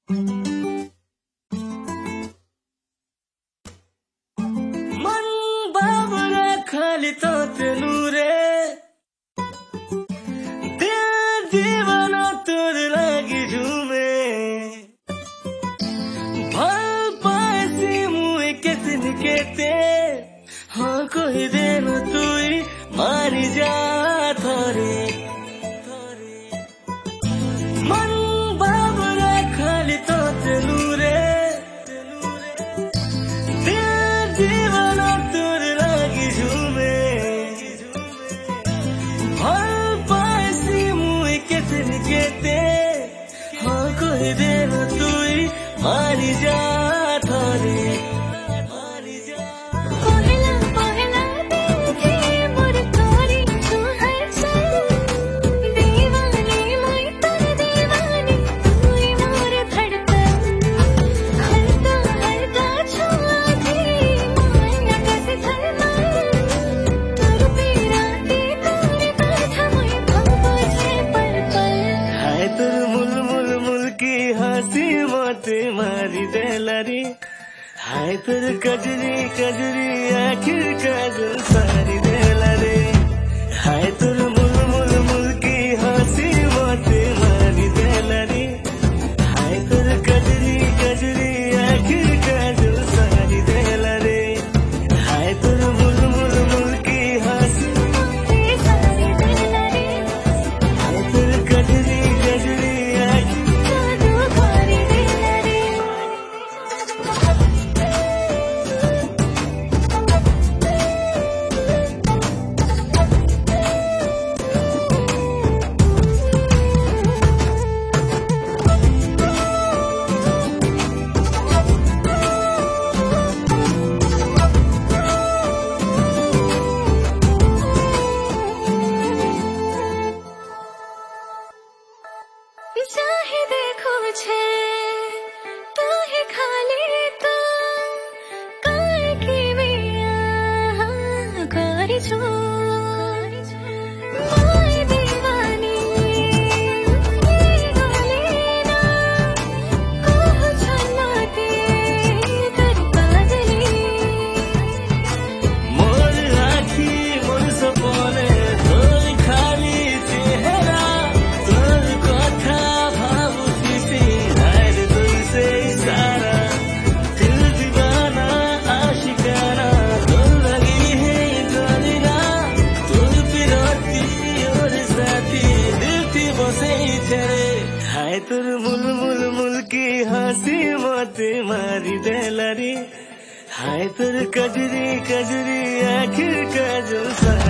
मन बाबरा खाली तो तेनू रे दिल दीवाना तोर लागी झूमे भल पासी मुए कितन केते हाँ कोई दिन तू मारी जा थारे मन बाबरा खाली तो तेनू रे दिल दीवाना तोर लागी झूमे भल पासी मुए कितन केते हाँ कोई दिन तू मारी जा थारे मोते मारी देलारी हाय तेरे कजरी कजरी आखिर काजल सारी देलारी हाय तेरे मुल मुल मुल की हंसी मोते मारी देलारी हाय तेरे कजरी कजरी आखिर काजल सारी देलारी हाय तेरे मुल मुल मुल की हंसी सारी देलारी हाय तेरे कजरी कजरी चाहे देखो छे तो ही खाली तो काय की बिया करी छो ओए दीवानी गोलीना कहो छलते तेरी काजली मोर आखी मोर सपने तोर खाली चेहरा तोर कथा भावुसी हार दिल से सारा दिल दीवाना आशिकाना तोर लगी है जानिना तोर पिरोती और साथी दिल थी बसे तेरे हाय तोर मुल मुल मुल की हंसी मोते मारी देलारी हाय तोर कजरी कजरी आखिर काजल